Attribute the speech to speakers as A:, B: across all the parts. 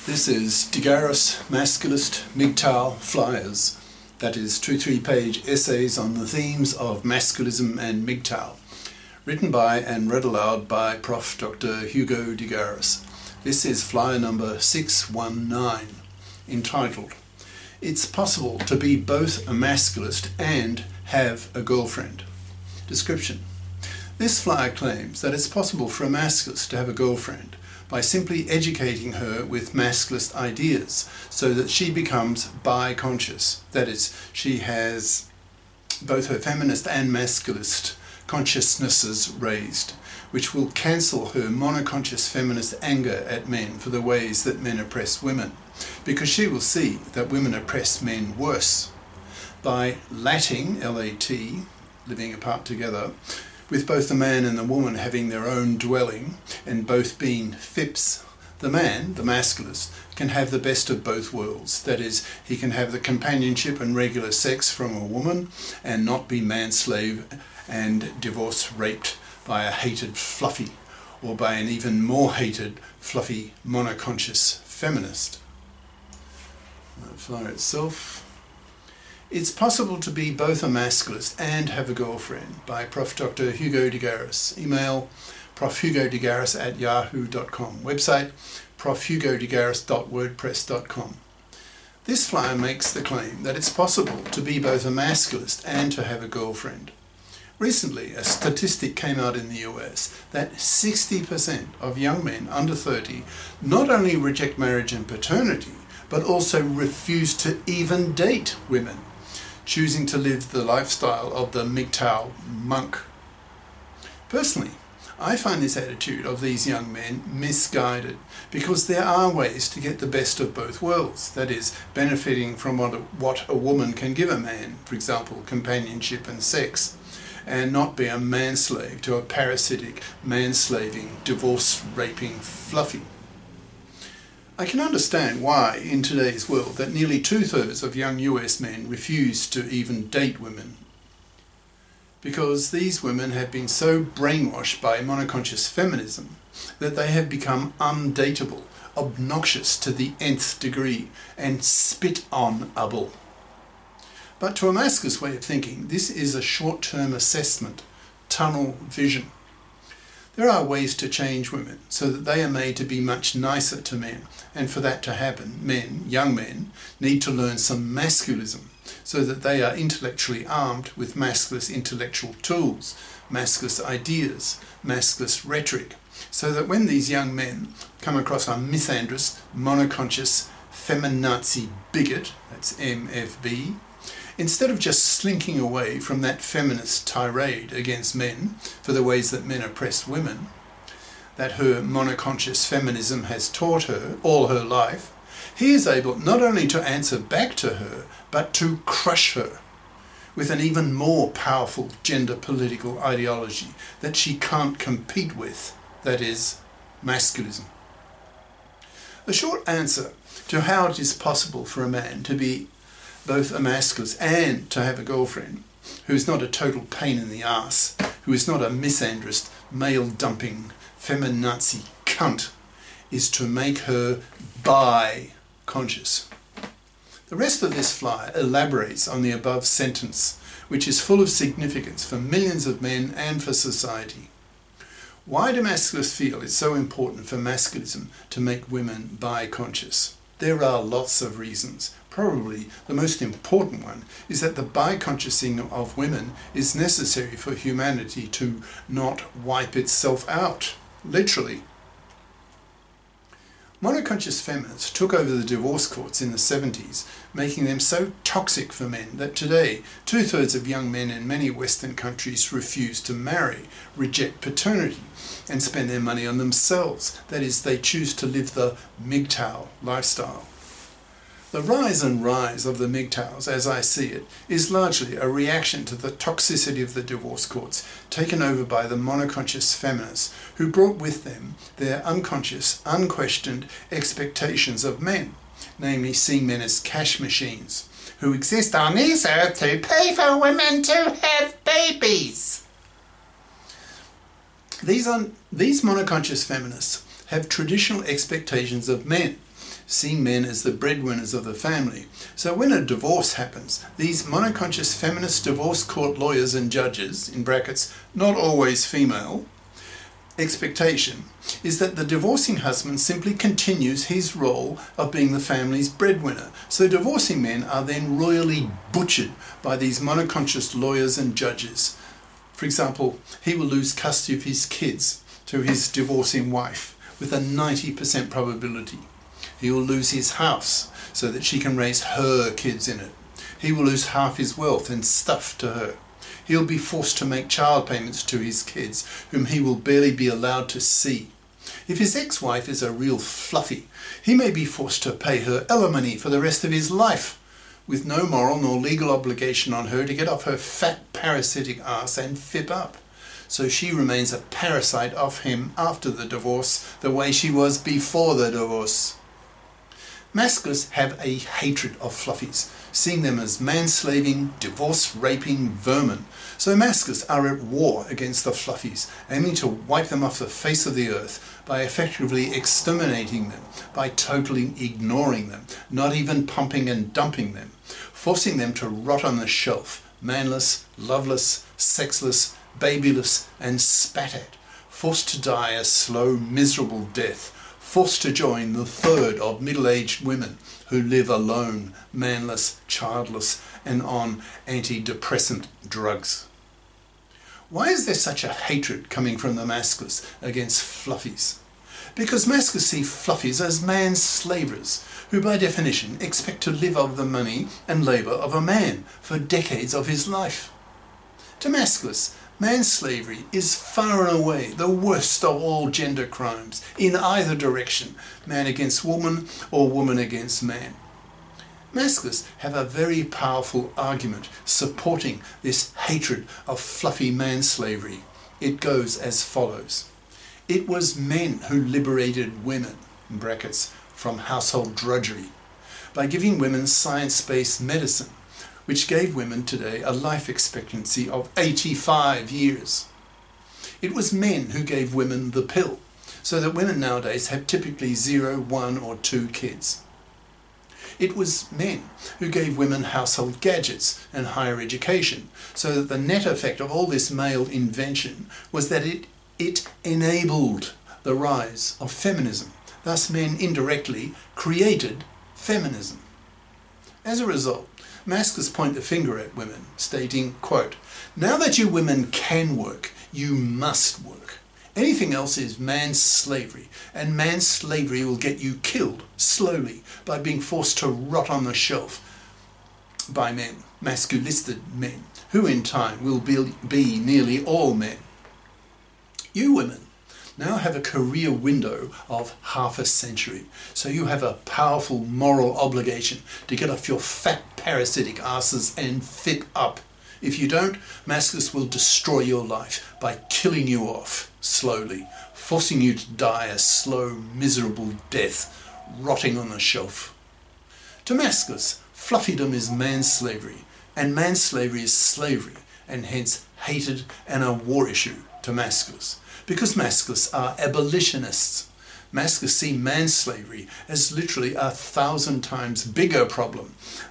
A: This is Digaris Masculist MGTOW Flyers, that is 2 3-page essays on the themes of masculism and MGTOW, written by and read aloud by Prof. Dr. Hugo Digaris. This is flyer number 619, entitled, "It's Possible to be both a masculist and have a girlfriend." Description. This flyer claims that it's possible for a masculist to have a girlfriend by simply educating her with masculist ideas so that she becomes bi-conscious. That is, she has both her feminist and masculist consciousnesses raised, which will cancel her monoconscious feminist anger at men for the ways that men oppress women, because she will see that women oppress men worse. By latting, L-A-T, living apart together, with both the man and the woman having their own dwelling and both being FIPS, the man, the masculist, can have the best of both worlds. That is, he can have the companionship and regular sex from a woman and not be man-slaved and divorce-raped by a hated fluffy, or by an even more hated fluffy monoconscious feminist. The flyer itself. It's Possible to be both a masculist and have a girlfriend, by Prof. Dr. Hugo Digaris. Email profhugodigaris@yahoo.com. Website profhugodigaris.wordpress.com. This flyer makes the claim that it's possible to be both a masculist and to have a girlfriend. Recently, a statistic came out in the US that 60% of young men under 30 not only reject marriage and paternity, but also refuse to even date women, choosing to live the lifestyle of the MGTOW monk. Personally, I find this attitude of these young men misguided, because there are ways to get the best of both worlds, that is, benefiting from what a woman can give a man, for example, companionship and sex, and not be a manslave to a parasitic, manslaving, divorce-raping fluffy. I can understand why, in today's world, that nearly 2/3 of young US men refuse to even date women. Because these women have been so brainwashed by monoconscious feminism that they have become undateable, obnoxious to the nth degree, and spit-on-able. But to a masculist way of thinking, this is a short-term assessment, tunnel vision. There are ways to change women so that they are made to be much nicer to men, and for that to happen, young men, need to learn some masculism so that they are intellectually armed with masculist intellectual tools, masculist ideas, masculist rhetoric, so that when these young men come across a misandrist, monoconscious, feminazi bigot, that's MFB, instead of just slinking away from that feminist tirade against men for the ways that men oppress women, that her monoconscious feminism has taught her all her life, he is able not only to answer back to her, but to crush her with an even more powerful gender political ideology that she can't compete with, that is, masculism. A short answer to how it is possible for a man to be both a masculist and to have a girlfriend who is not a total pain in the ass, who is not a misandrist, male-dumping, feminazi cunt, is to make her bi-conscious. The rest of this flyer elaborates on the above sentence, which is full of significance for millions of men and for society. Why do masculists feel it's so important for masculism to make women bi-conscious? There are lots of reasons. Probably the most important one is that the bi-consciousing of women is necessary for humanity to not wipe itself out, literally. Monoconscious feminists took over the divorce courts in the 70s, making them so toxic for men that today 2/3 of young men in many Western countries refuse to marry, reject paternity, and spend their money on themselves. That is, they choose to live the MGTOW lifestyle. The rise and rise of the MGTOWs, as I see it, is largely a reaction to the toxicity of the divorce courts, taken over by the monoconscious feminists who brought with them their unconscious, unquestioned expectations of men, namely seeing men as cash machines, who exist on this earth to pay for women to have babies. These monoconscious feminists have traditional expectations of men, seeing men as the breadwinners of the family. So when a divorce happens, these monoconscious feminist divorce court lawyers and judges, in brackets, not always female, expectation is that the divorcing husband simply continues his role of being the family's breadwinner. So divorcing men are then royally butchered by these monoconscious lawyers and judges. For example, he will lose custody of his kids to his divorcing wife with a 90% probability. He will lose his house so that she can raise her kids in it. He will lose half his wealth and stuff to her. He'll be forced to make child payments to his kids, whom he will barely be allowed to see. If his ex-wife is a real fluffy, he may be forced to pay her alimony for the rest of his life, with no moral nor legal obligation on her to get off her fat parasitic ass and fip up. So she remains a parasite of him after the divorce, the way she was before the divorce. Masculists have a hatred of fluffies, seeing them as manslaving, divorce-raping vermin. So masculists are at war against the fluffies, aiming to wipe them off the face of the earth by effectively exterminating them, by totally ignoring them, not even pumping and dumping them, forcing them to rot on the shelf, manless, loveless, sexless, babyless and spat at, forced to die a slow, miserable death, forced to join the third of middle-aged women who live alone, manless, childless, and on antidepressant drugs. Why is there such a hatred coming from the masculists against fluffies? Because masculists see fluffies as manslavers, who by definition expect to live off the money and labour of a man for decades of his life. To masculists, manslavery is far and away the worst of all gender crimes, in either direction, man against woman or woman against man. Masculists have a very powerful argument supporting this hatred of fluffy manslavery. It goes as follows. It was men who liberated women, in brackets, from household drudgery, by giving women science-based medicine, which gave women today a life expectancy of 85 years. It was men who gave women the pill, so that women nowadays have typically 0, 1 or 2 kids. It was men who gave women household gadgets and higher education, so that the net effect of all this male invention was that it enabled the rise of feminism. Thus men indirectly created feminism. As a result, masculists point the finger at women, stating, quote, "Now that you women can work, you must work. Anything else is manslavery, and manslavery will get you killed slowly by being forced to rot on the shelf by men, masculisted men, who in time will be nearly all men. You women now have a career window of half a century, so you have a powerful moral obligation to get off your fat parasitic asses and fip up. If you don't, masculists will destroy your life by killing you off slowly, forcing you to die a slow, miserable death, rotting on the shelf." To masculists, fluffydom is manslavery, and manslavery is slavery, and hence hated and a war issue to masculists. Because masculists are abolitionists. Masculists see manslavery as literally 1,000 times bigger problem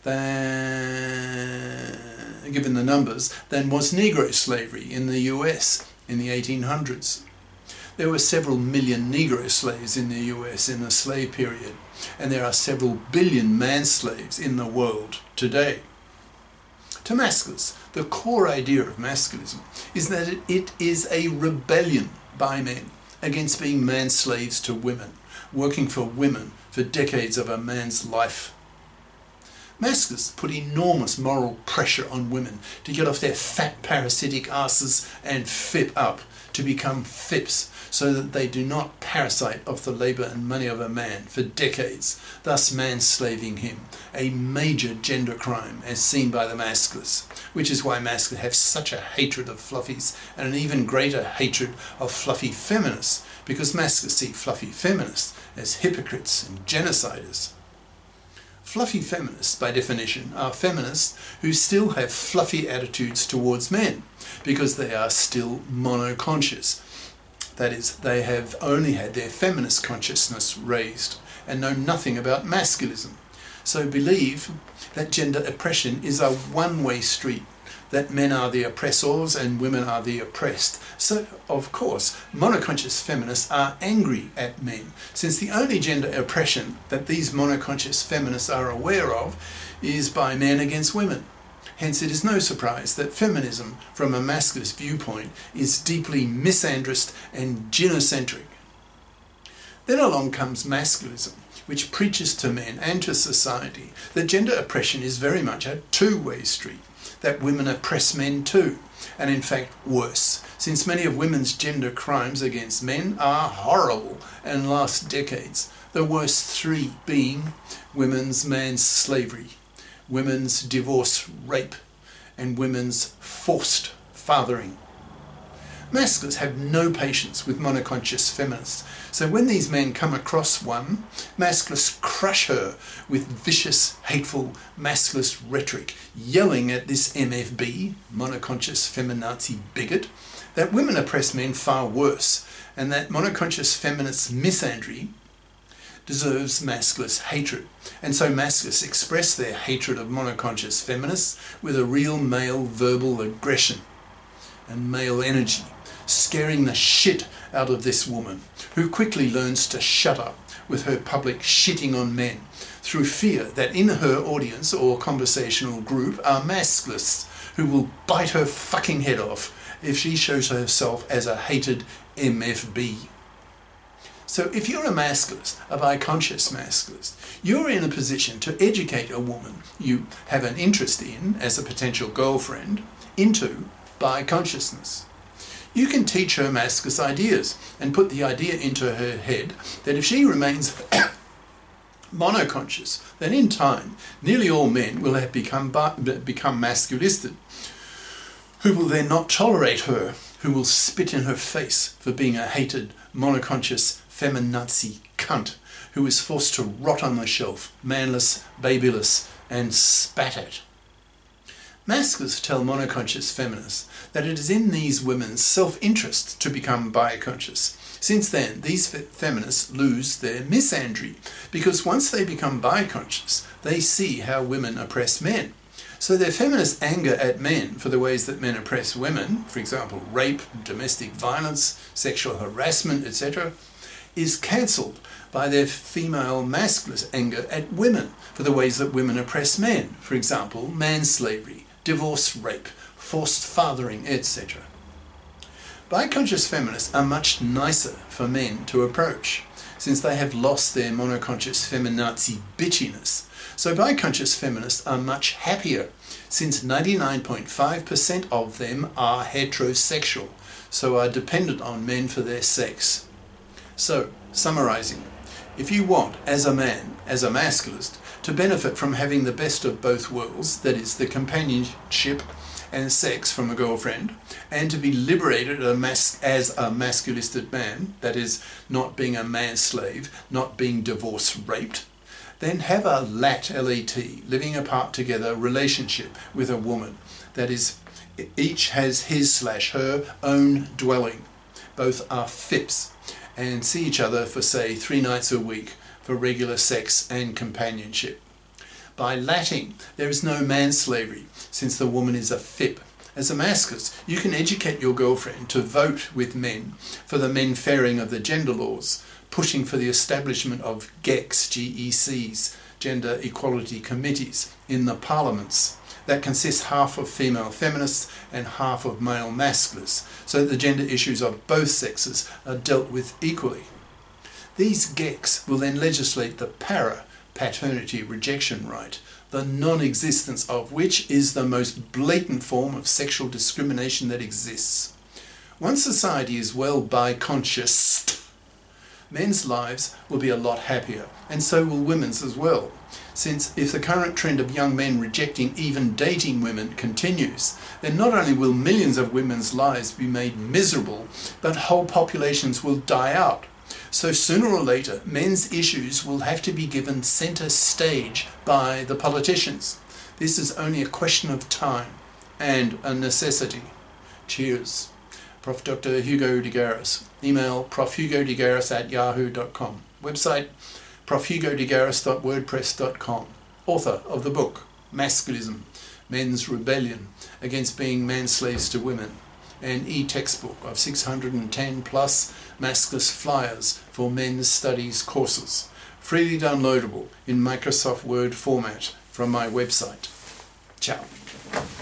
A: than, given the numbers, than was Negro slavery in the US in the 1800s. There were several million Negro slaves in the US in the slave period, and there are several billion man-slaves in the world today. To masculists, the core idea of masculism is that it is a rebellion by men against being man-slaves to women, working for women for decades of a man's life. Masculists put enormous moral pressure on women to get off their fat parasitic asses and fip up, to become fips, so that they do not parasite off the labour and money of a man for decades, thus manslaving him, a major gender crime as seen by the masculists, which is why masculists have such a hatred of fluffies and an even greater hatred of fluffy feminists, because masculists see fluffy feminists as hypocrites and genociders. Fluffy feminists, by definition, are feminists who still have fluffy attitudes towards men, because they are still monoconscious. That is, they have only had their feminist consciousness raised, and know nothing about masculism. So believe that gender oppression is a one-way street, that men are the oppressors and women are the oppressed. So, of course, monoconscious feminists are angry at men, since the only gender oppression that these monoconscious feminists are aware of is by men against women. Hence, it is no surprise that feminism, from a masculinist viewpoint, is deeply misandrist and gynocentric. Then along comes masculism, which preaches to men and to society that gender oppression is very much a two-way street, that women oppress men too, and in fact worse, since many of women's gender crimes against men are horrible and last decades, the worst three being women's manslavery, women's divorce rape, and women's forced fathering. Masculists have no patience with monoconscious feminists, so when these men come across one, masculists crush her with vicious, hateful, masculist rhetoric, yelling at this MFB, monoconscious feminazi bigot, that women oppress men far worse, and that monoconscious feminist misandry deserves masculist hatred. And so masculists express their hatred of monoconscious feminists with a real male verbal aggression and male energy, scaring the shit out of this woman, who quickly learns to shut up with her public shitting on men through fear that in her audience or conversational group are masculists who will bite her fucking head off if she shows herself as a hated MFB. So if you're a masculist, a biconscious masculist, you're in a position to educate a woman you have an interest in as a potential girlfriend into biconsciousness. You can teach her masculinist ideas and put the idea into her head that if she remains monoconscious, then in time nearly all men will have become masculistic, who will then not tolerate her, who will spit in her face for being a hated monoconscious feminazi cunt who is forced to rot on the shelf, manless, babyless, and spat at. Masculists tell monoconscious feminists that it is in these women's self-interest to become biconscious. Since then, these feminists lose their misandry, because once they become biconscious, they see how women oppress men. So their feminist anger at men for the ways that men oppress women, for example, rape, domestic violence, sexual harassment, etc., is cancelled by their female masculinist anger at women for the ways that women oppress men, for example, manslavery, divorce rape, forced fathering, etc. Biconscious feminists are much nicer for men to approach, since they have lost their monoconscious feminazi bitchiness. So biconscious feminists are much happier, since 99.5% of them are heterosexual, so are dependent on men for their sex. So, summarising, if you want, as a man, as a masculist, to benefit from having the best of both worlds, that is, the companionship and sex from a girlfriend, and to be liberated as a masculistic man, that is, not being a manslave, not being divorce raped, then have a LAT, L-A-T, living apart together relationship with a woman, that is, each has his/her own dwelling, both are FIPS, and see each other for, say, 3 nights a week for regular sex and companionship. By latting, there is no manslavery, since the woman is a FIP. As a masculist, you can educate your girlfriend to vote with men for the men fairing of the gender laws, pushing for the establishment of GECs, G-E-Cs, gender equality committees, in the parliaments that consist half of female feminists and half of male masculists, so that the gender issues of both sexes are dealt with equally. These GECs will then legislate the paternity rejection right, the non-existence of which is the most blatant form of sexual discrimination that exists. Once society is well biconscious, men's lives will be a lot happier, and so will women's as well. Since if the current trend of young men rejecting even dating women continues, then not only will millions of women's lives be made miserable, but whole populations will die out. So sooner or later, men's issues will have to be given centre stage by the politicians. This is only a question of time and a necessity. Cheers. Prof. Dr. Hugo de Garis. Email profhugodegaris@yahoo.com. Website profhugodegaris.wordpress.com, author of the book Masculism, Men's Rebellion Against Being Manslaves to Women, an e-textbook of 610 plus maskless flyers for men's studies courses, freely downloadable in Microsoft Word format from my website. Ciao.